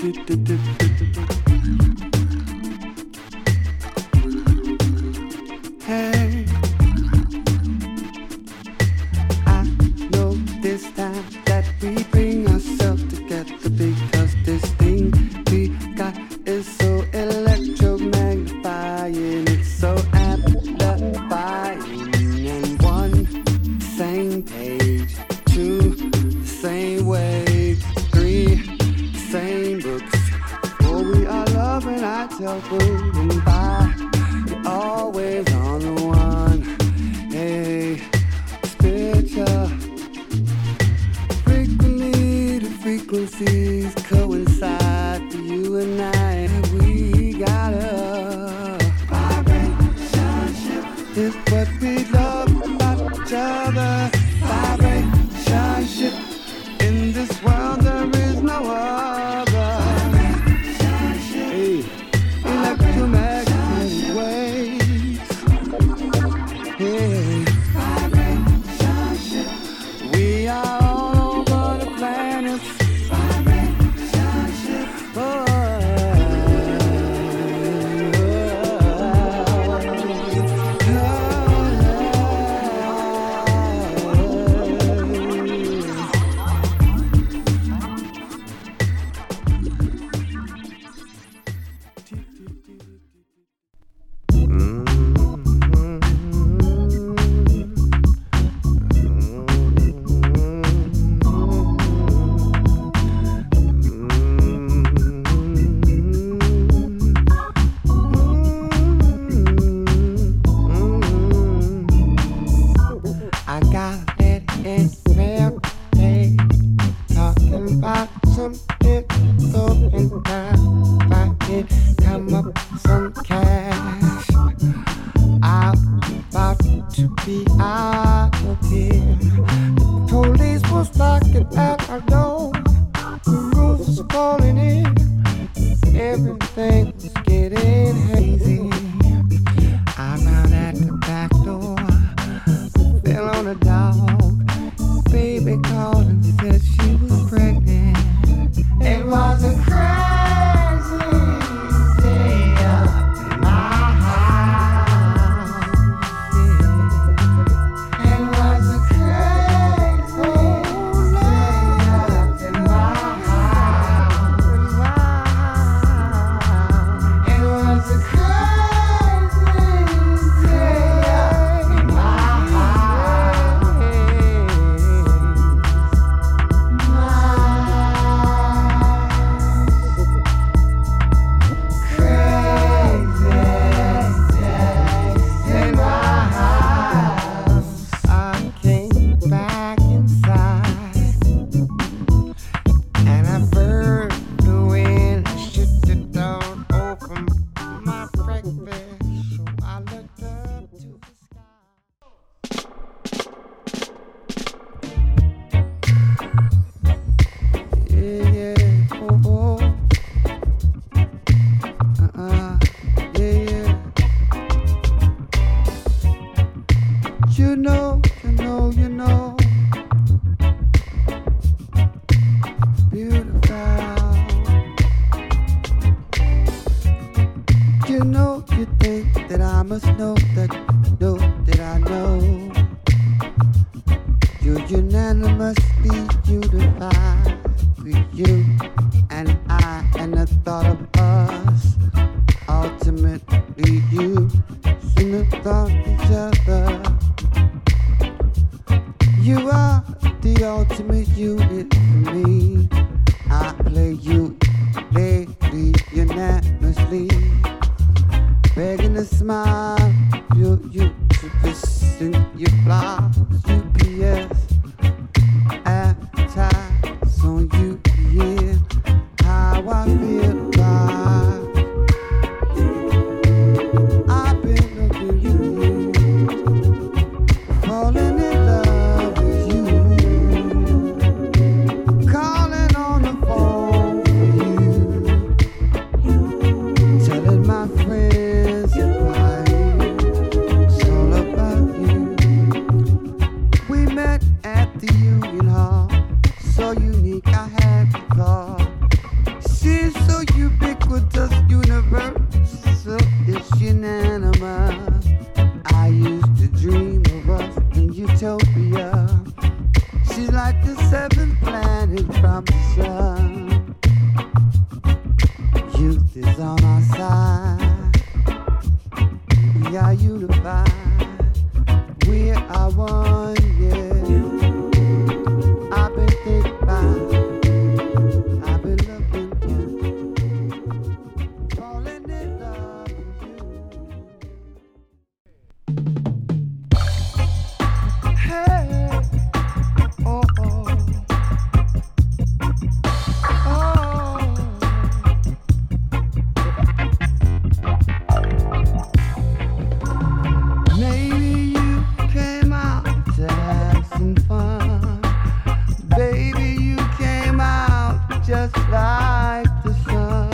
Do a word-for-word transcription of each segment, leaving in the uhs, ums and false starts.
Hey, I know this time that we bring ourselves together because this thing we got is so electromagnifying, it's so amplifying. And one, same page, two, the same way, three, same books. For we are loving our telephone, and by you're always on the one. Hey, spiritual. Frequently the frequencies coincide for you and I. We got a vibration shift. It's what we love about each other. Vibration shift. In this world there is no other. Hey, electromagnetic waves. Hey, vibration shift. We are all over the planet. Vibration shift. Oh, I got it in real day, talking about something going down, about it, come up some cash. I'm about to be out of here. The police was knocking at our door, the roof was falling in, everything was getting hazy. I ran at the back door, fell on a dog. Baby called and said she was pregnant. It was a crazy day up in my house. Yeah. It was a crazy day up in my house. It was a crazy day up in my house. You know, you know, you know, beautiful. You know, you think that I must know that, know that I know. You're unanimously unified with you and I and the thought of us. Ultimately, you and the thought of each other. You are the ultimate unit for me. I play you lately, unanimously, begging to smile. You, you, to listen, you flowers, U P S, advertise on U P N. How I feel about. I've been looking you, falling in love with you, calling on the phone for you, telling my friends about you, it's all about you. inanimate. I used to dream of us in utopia. She's like the seventh planet from the sun. Youth is on our side. We are unified. We are one, yeah. I've been thinking about, I've been looking, yeah. Falling in love with you. Hey, oh, oh, oh. Maybe you came out to have some fun. Baby, you came out just like the sun.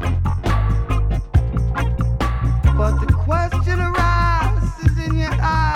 But the question arises in your eyes.